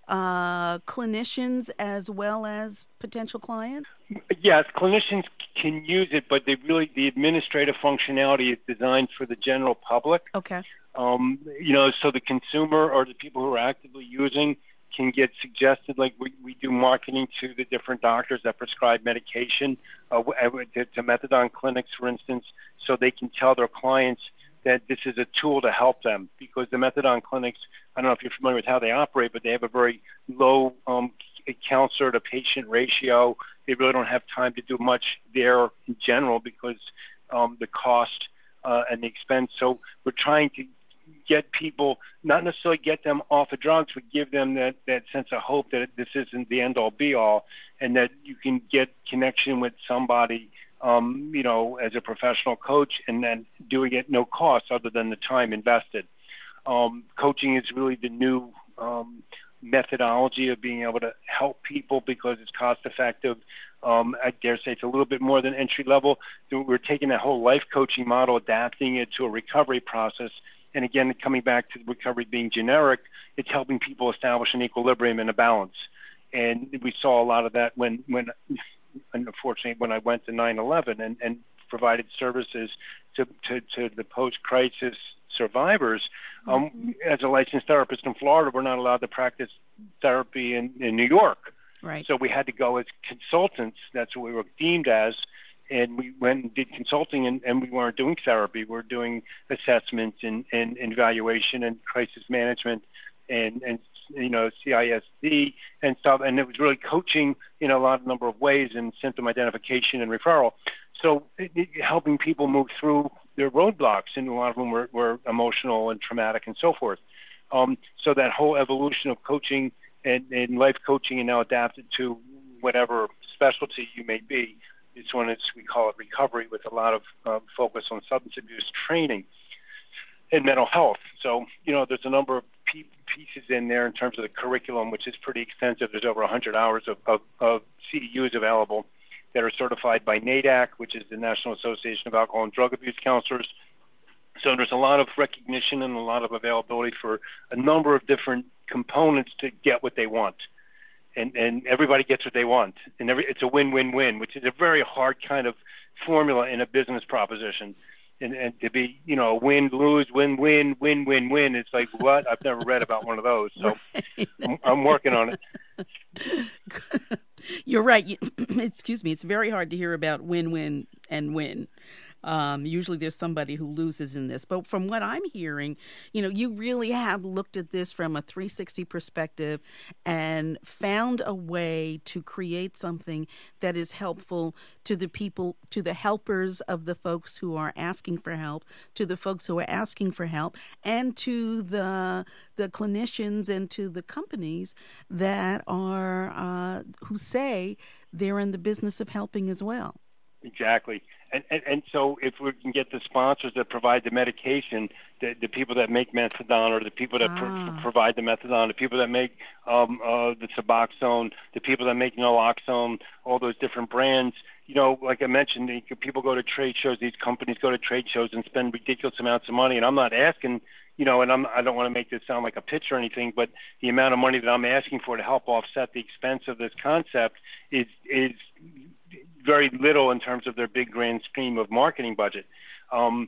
uh, clinicians as well as potential clients? Yes, clinicians can use it, but they really, the administrative functionality is designed for the general public. Okay. Um, you know, so the consumer or the people who are actively using can get suggested, like we, we do marketing to the different doctors that prescribe medication, uh, to, to methadone clinics, for instance, so they can tell their clients that this is a tool to help them, because the methadone clinics, I don't know if you're familiar with how they operate, but they have a very low um, counselor to patient ratio. They really don't have time to do much there in general because um, the cost uh, and the expense. So we're trying to get people, not necessarily get them off of drugs, but give them that, that sense of hope that this isn't the end all be all, and that you can get connection with somebody, um, you know, as a professional coach, and then doing it no cost other than the time invested. Um, coaching is really the new um, methodology of being able to help people because it's cost effective. Um, I dare say it's a little bit more than entry level. So we're taking that whole life coaching model, adapting it to a recovery process. And again, coming back to recovery being generic, it's helping people establish an equilibrium and a balance. And we saw a lot of that when, when unfortunately, when I went to nine eleven and, and provided services to, to, to the post-crisis survivors. Um, mm-hmm. As a licensed therapist in Florida, we're not allowed to practice therapy in, in New York. Right. So we had to go as consultants. That's what we were deemed as. And we went and did consulting, and, and we weren't doing therapy. We were doing assessments and, and, and evaluation and crisis management and, and, you know, C I S D and stuff. And it was really coaching in a lot of number of ways, and symptom identification and referral. So it, it, helping people move through their roadblocks, and a lot of them were, were emotional and traumatic and so forth. Um, so that whole evolution of coaching and, and life coaching, and now adapted to whatever specialty you may be. This one is, we call it recovery, with a lot of um, focus on substance abuse training and mental health. So, you know, there's a number of pe- pieces in there in terms of the curriculum, which is pretty extensive. There's over one hundred hours of, of, of C D Us available that are certified by NADAC, which is the National Association of Alcohol and Drug Abuse Counselors. So there's a lot of recognition and a lot of availability for a number of different components to get what they want. And, and everybody gets what they want. And every, it's a win-win-win, which is a very hard kind of formula in a business proposition. And, and to be, you know, win-lose, win-win, win-win-win, it's like, what? I've never read about one of those. So right. I'm, I'm working on it. You're right. You- Excuse me. It's very hard to hear about win-win and win. Um, usually there's somebody who loses in this. But from what I'm hearing, you know, you really have looked at this from a three sixty perspective and found a way to create something that is helpful to the people, to the helpers of the folks who are asking for help, to the folks who are asking for help, and to the the clinicians and to the companies that are uh, who say they're in the business of helping as well. Exactly. And, and and so if we can get the sponsors that provide the medication, the, the people that make methadone, or the people that ah. pr- provide the methadone, the people that make um, uh, the Suboxone, the people that make naloxone, all those different brands, you know, like I mentioned, people go to trade shows, these companies go to trade shows and spend ridiculous amounts of money. And I'm not asking, you know, and I'm, I don't want to make this sound like a pitch or anything, but the amount of money that I'm asking for to help offset the expense of this concept is is very little in terms of their big grand scheme of marketing budget. Um,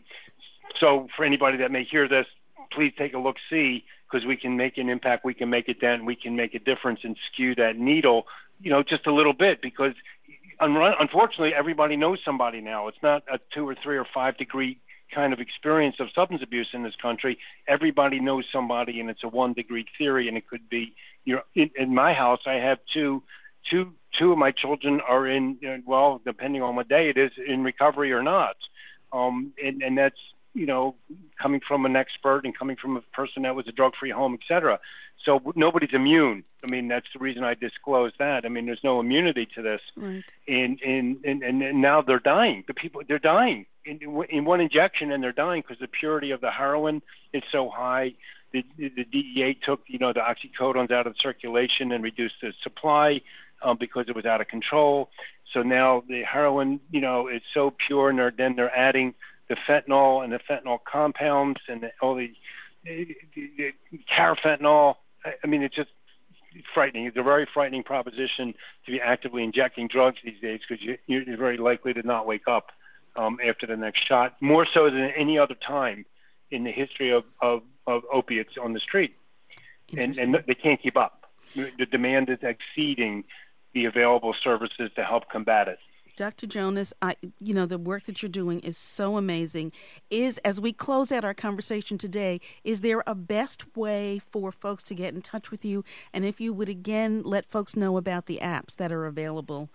so for anybody that may hear this, please take a look-see, because we can make an impact, we can make a dent, we can make a difference and skew that needle, you know, just a little bit, because unfortunately everybody knows somebody now. It's not a two or three or five degree kind of experience of substance abuse in this country. Everybody knows somebody, and it's a one degree theory, and it could be, you know, in, in my house, I have two Two two of my children are in, well, depending on what day it is, in recovery or not. Um, and, and that's, you know, coming from an expert and coming from a person that was a drug-free home, et cetera. So nobody's immune. I mean, that's the reason I disclosed that. I mean, there's no immunity to this. Right. And, and, and, and now they're dying. The people, they're dying in, in one injection, and they're dying because the purity of the heroin is so high. The, the D E A took, you know, the oxycodones out of circulation and reduced the supply. Um, because it was out of control. So now the heroin, you know, is so pure, and they're, then they're adding the fentanyl and the fentanyl compounds and the, all the, the, the carfentanil. I mean, it's just frightening. It's a very frightening proposition to be actively injecting drugs these days, because you, you're very likely to not wake up um, after the next shot, more so than any other time in the history of, of, of opiates on the street. And, and they can't keep up. The demand is exceeding the available services to help combat it. Doctor Jonas, I, you know, the work that you're doing is so amazing. Is, as we close out our conversation today, is there a best way for folks to get in touch with you? And if you would, again, let folks know about the apps that are available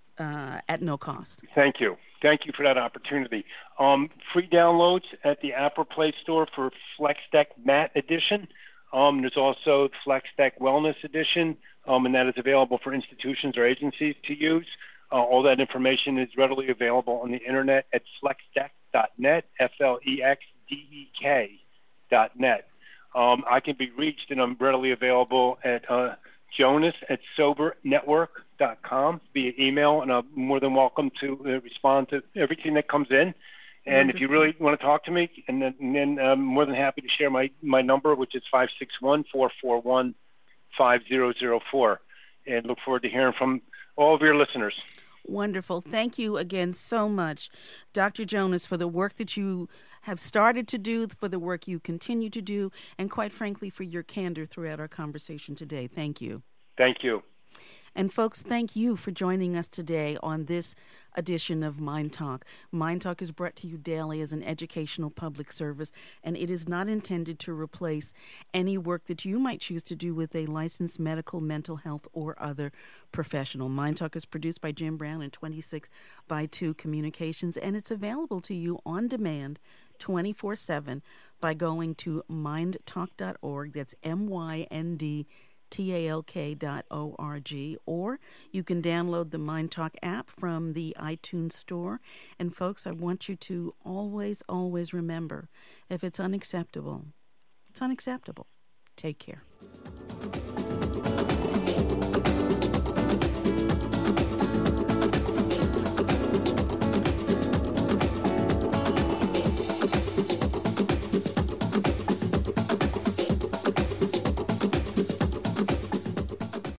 uh, at no cost. Thank you. Thank you for that opportunity. Um, free downloads at the Apple Play Store for FlexDeck Mat Edition. Um, there's also FlexDeck Wellness Edition, um, and that is available for institutions or agencies to use. Uh, all that information is readily available on the internet at flexdeck dot net, F L E X D E K dot net. Um, I can be reached, and I'm readily available at uh, Jonas at sober network dot com via email, and I'm more than welcome to uh, respond to everything that comes in. And Wonderful. If you really want to talk to me, and then, and then I'm more than happy to share my, my number, which is five six one, four four one, five zero zero four. And look forward to hearing from all of your listeners. Wonderful. Thank you again so much, Doctor Jonas, for the work that you have started to do, for the work you continue to do, and quite frankly, for your candor throughout our conversation today. Thank you. Thank you. And folks, thank you for joining us today on this edition of Mind Talk. Mind Talk is brought to you daily as an educational public service, and it is not intended to replace any work that you might choose to do with a licensed medical, mental health, or other professional. Mind Talk is produced by Jim Brown and twenty-six by two Communications, and it's available to you on demand twenty-four seven by going to mind talk dot org. That's M Y N D T A L K dot O R G, or you can download the Mind Talk app from the iTunes store. And folks, I want you to always, always remember, if it's unacceptable, it's unacceptable. Take care.